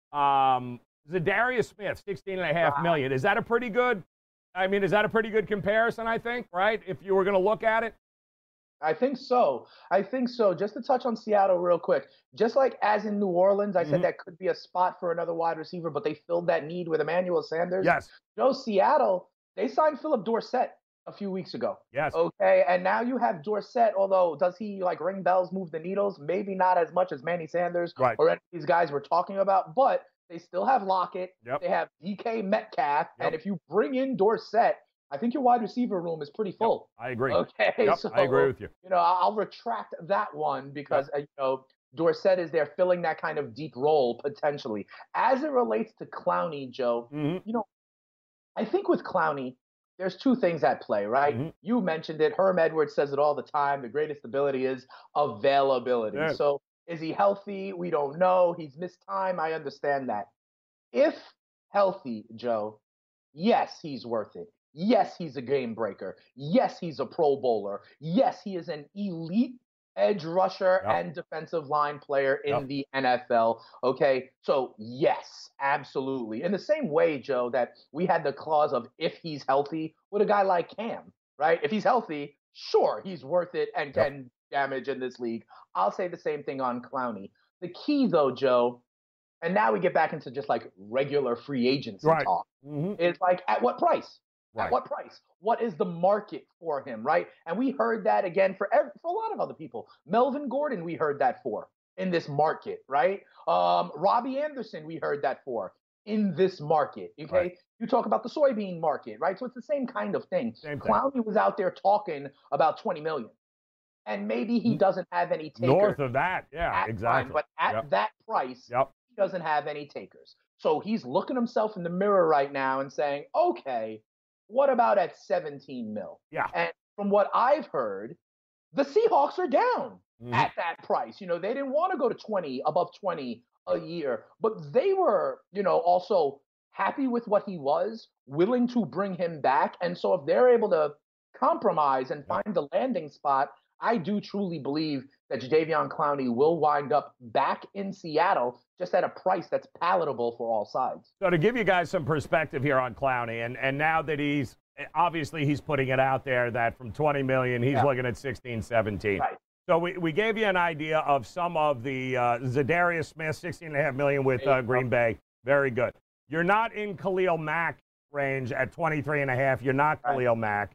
Zadarius Smith, $16.5 million. Is that a pretty good? I mean, is that a pretty good comparison? I think, right? If you were going to look at it. I think so. Just to touch on Seattle real quick, just like as in New Orleans, I said that could be a spot for another wide receiver, but they filled that need with Emmanuel Sanders. Yes. Seattle, they signed Philip Dorsett a few weeks ago. Yes. Okay, and now you have Dorsett, although does he ring bells, move the needles? Maybe not as much as Manny Sanders or any of these guys we're talking about, but they still have Lockett. Yep. They have DK Metcalf, and if you bring in Dorsett, I think your wide receiver room is pretty full. Yep, I agree. Okay, so I agree with you. I'll retract that one because Dorsett is there filling that kind of deep role potentially. As it relates to Clowney, Joe, I think with Clowney, there's two things at play, right? You mentioned it. Herm Edwards says it all the time. The greatest ability is availability. Yeah. So is he healthy? We don't know. He's missed time. I understand that. If healthy, Joe, yes, he's worth it. Yes, he's a game breaker. Yes, he's a Pro Bowler. Yes, he is an elite edge rusher and defensive line player in the NFL. Okay, so yes, absolutely. In the same way, Joe, that we had the clause of if he's healthy with a guy like Cam, right? If he's healthy, sure, he's worth it and can damage in this league. I'll say the same thing on Clowney. The key, though, Joe, and now we get back into just like regular free agency talk, is like at what price? Right. At what price? What is the market for him, right? And we heard that again for a lot of other people. Melvin Gordon, we heard that for. in this market, right? Robbie Anderson, we heard that for in this market. Okay. Right. You talk about the soybean market, right? So it's the same kind of thing. Clowney was out there talking about 20 million. And maybe he doesn't have any takers. North of that, yeah, exactly. But at that price, he doesn't have any takers. So he's looking himself in the mirror right now and saying, okay, what about at 17 mil? Yeah. And from what I've heard, the Seahawks are down at that price. You know, they didn't want to go to 20, above 20 a year, but they were, you know, also happy with what he was, willing to bring him back. And so if they're able to compromise and find the landing spot, I do truly believe that Jadeveon Clowney will wind up back in Seattle just at a price that's palatable for all sides. So to give you guys some perspective here on Clowney, and now that he's putting it out there that from 20 million, he's looking at 16, 17. Right. So we gave you an idea of some of the Zadarius Smith, $16.5 million with Green Bay. Very good. You're not in Khalil Mack range at 23.5. You're not Khalil Mack.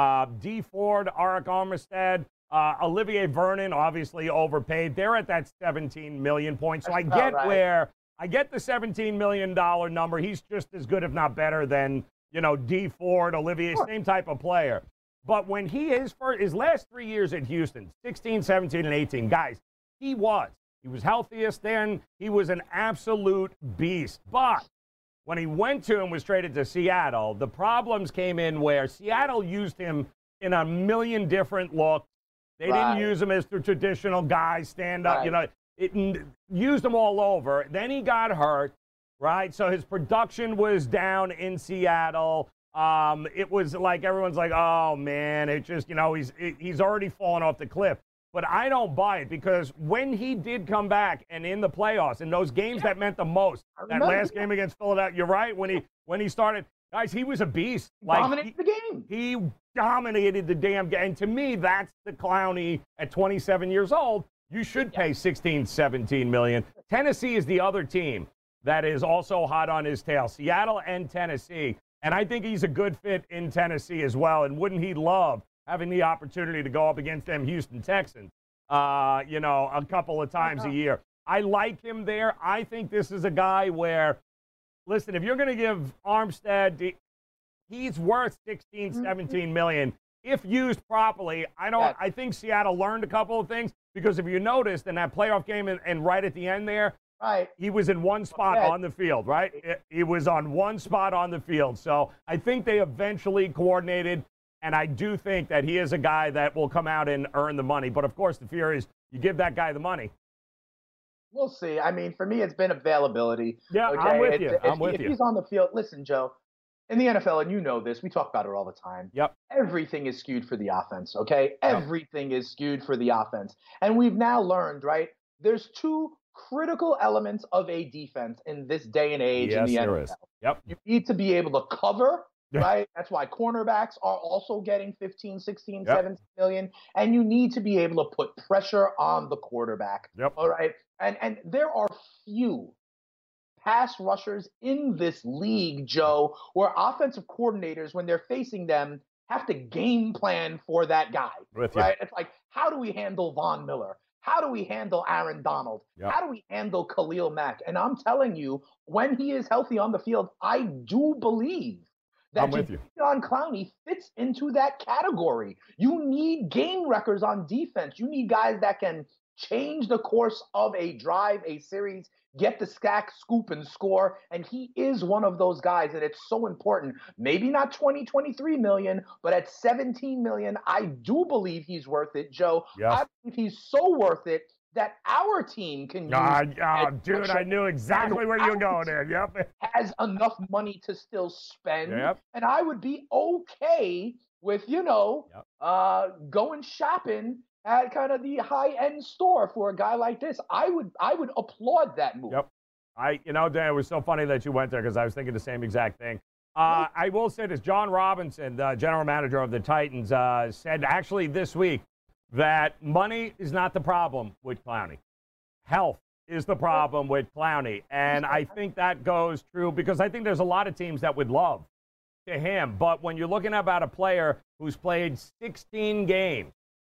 D Ford, Arik Armstead, Olivier Vernon, obviously overpaid. They're at that 17 million point. So I get I get the $17 million number. He's just as good, if not better, than, you know, D Ford, Olivier, same type of player. But when his last 3 years at Houston, 16, 17, and 18, guys, he was healthiest then. He was an absolute beast. But when he went to and was traded to Seattle, the problems came in where Seattle used him in a million different looks. They didn't use him as the traditional guy, stand up, you know, it used him all over. Then he got hurt, right? So his production was down in Seattle. It was like everyone's like, oh, man, it just, you know, he's already fallen off the cliff. But I don't buy it because when he did come back and in the playoffs, in those games that meant the most, that last game against Philadelphia, you're right, when he started, guys, he was a beast. Dominated the game. He dominated the damn game. And to me, that's the Clowney at 27 years old. You should pay 16, 17 million. Tennessee is the other team that is also hot on his tail. Seattle and Tennessee. And I think he's a good fit in Tennessee as well. And wouldn't he love having the opportunity to go up against them Houston Texans, you know, a couple of times a year? I like him there. I think this is a guy where, listen, if you're going to give Armstead, he's worth 16, 17 million. If used properly, I think Seattle learned a couple of things, because if you noticed in that playoff game and right at the end there, he was in one spot on the field, right? He was on one spot on the field. So I think they eventually coordinated, and I do think that he is a guy that will come out and earn the money. But, of course, the fear is you give that guy the money. We'll see. I mean, for me, it's been availability. Yeah, okay? I'm with you. If he's on the field, listen, Joe, in the NFL, and you know this, we talk about it all the time. Yep. Everything is skewed for the offense, okay? Everything is skewed for the offense. And we've now learned, right, there's two critical elements of a defense in this day and age in the NFL. There is. Yep. You need to be able to cover, right? That's why cornerbacks are also getting 15, 16, 17 million. And you need to be able to put pressure on the quarterback. Yep. All right. And there are few pass rushers in this league, Joe, where offensive coordinators, when they're facing them, have to game plan for that guy. Right? It's like, how do we handle Von Miller? How do we handle Aaron Donald? How do we handle Khalil Mack? And I'm telling you, when he is healthy on the field, I do believe that Jadeveon Clowney fits into that category. You need game wreckers on defense. You need guys that can change the course of a drive, a series, get the sack, scoop, and score. And he is one of those guys, and it's so important. Maybe not 20, 23 million, but at 17 million, I do believe he's worth it, Joe. I believe he's so worth it that our team can use. Dude, I knew exactly where you were going there. Yep. Has enough money to still spend. And I would be okay with, you know, going shopping at kind of the high-end store for a guy like this. I would applaud that move. You know, Dan, it was so funny that you went there because I was thinking the same exact thing. I will say this. John Robinson, the general manager of the Titans, said actually this week that money is not the problem with Clowney. Health is the problem with Clowney. And I think that goes true because I think there's a lot of teams that would love to him. But when you're looking about a player who's played 16 games,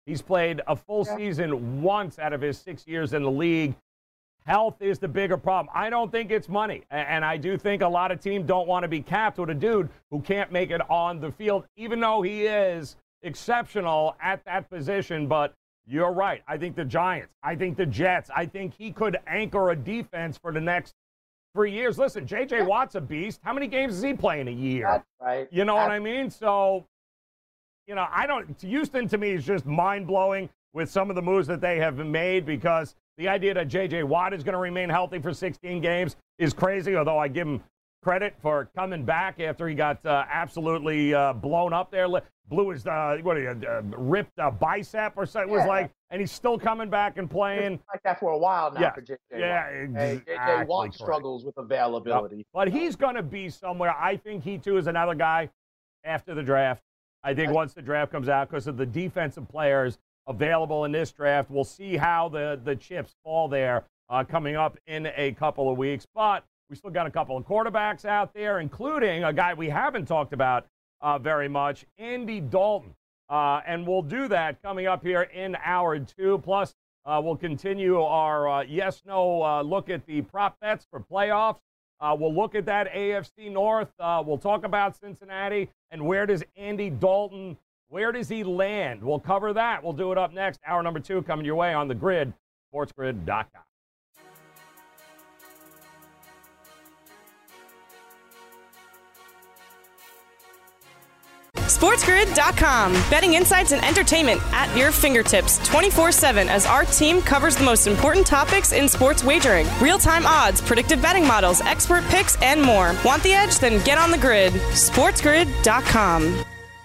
He's played a full season once out of his 6 years in the league. Health is the bigger problem. I don't think it's money. And I do think a lot of teams don't want to be capped with a dude who can't make it on the field, even though he is exceptional at that position. But you're right. I think the Giants, I think the Jets, I think he could anchor a defense for the next 3 years. Listen, J.J. Watt's a beast. How many games does he play in a year? That's right. You know what I mean? So, Houston to me is just mind-blowing with some of the moves that they have made, because the idea that J.J. Watt is going to remain healthy for 16 games is crazy, although I give him credit for coming back after he got absolutely blown up there. Blew his, ripped a bicep or something. It was like, and he's still coming back and playing. It's like that for a while now for J.J. Watt. Yeah, exactly. J.J. Watt struggles with availability. But he's going to be somewhere. I think he, too, is another guy after the draft. I think once the draft comes out, because of the defensive players available in this draft, we'll see how the chips fall there coming up in a couple of weeks. But we still got a couple of quarterbacks out there, including a guy we haven't talked about very much, Andy Dalton. And we'll do that coming up here in hour 2. Plus, we'll continue our yes-no look at the prop bets for playoffs. We'll look at that AFC North. We'll talk about Cincinnati and where does Andy Dalton, where does he land? We'll cover that. We'll do it up next. Hour number 2 coming your way on The Grid, SportsGrid.com. SportsGrid.com. Betting insights and entertainment at your fingertips 24/7 as our team covers the most important topics in sports wagering. Real-time odds, predictive betting models, expert picks, and more. Want the edge? Then get on the grid. SportsGrid.com.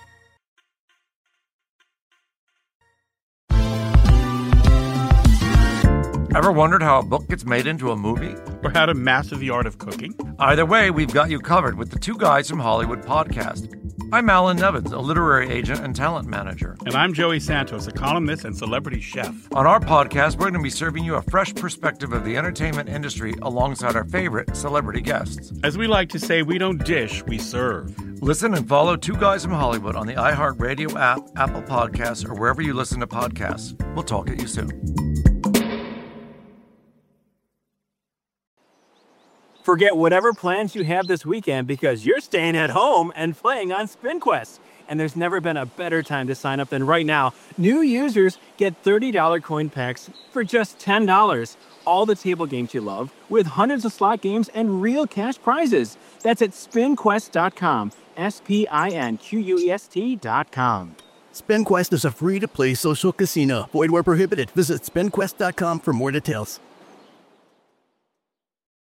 Ever wondered how a book gets made into a movie? Or how to master the art of cooking? Either way, we've got you covered with the Two Guys from Hollywood podcast. I'm Alan Nevins, a literary agent and talent manager. And I'm Joey Santos, a columnist and celebrity chef. On our podcast, we're going to be serving you a fresh perspective of the entertainment industry alongside our favorite celebrity guests. As we like to say, we don't dish, we serve. Listen and follow Two Guys from Hollywood on the iHeartRadio app, Apple Podcasts, or wherever you listen to podcasts. We'll talk at you soon. Forget whatever plans you have this weekend because you're staying at home and playing on SpinQuest. And there's never been a better time to sign up than right now. New users get $30 coin packs for just $10. All the table games you love with hundreds of slot games and real cash prizes. That's at SpinQuest.com. SpinQuest.com. SpinQuest is a free-to-play social casino. Void where prohibited. Visit SpinQuest.com for more details.